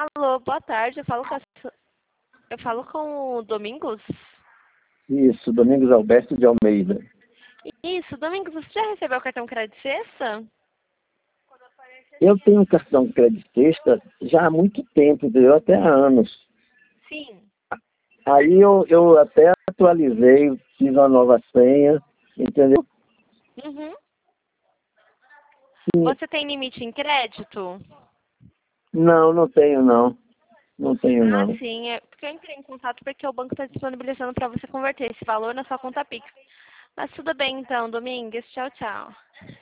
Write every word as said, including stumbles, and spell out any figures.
Alô, boa tarde. Eu falo com a... su- eu falo com o Domingos? Isso, Domingos Alberto de Almeida. Isso, Domingos, você já recebeu o cartão crédito sexta? Eu tenho um cartão de crédito sexta já há muito tempo, entendeu? Até há anos. Sim. Aí eu, eu até atualizei, fiz uma nova senha, entendeu? Uhum. Sim, Você tem limite em crédito? não, não tenho não. Não tenho Ah, não. sim. É porque eu entrei em contato porque o banco está disponibilizando para você converter esse valor na sua conta Pix. Mas tudo bem então, Domingos. Tchau, tchau.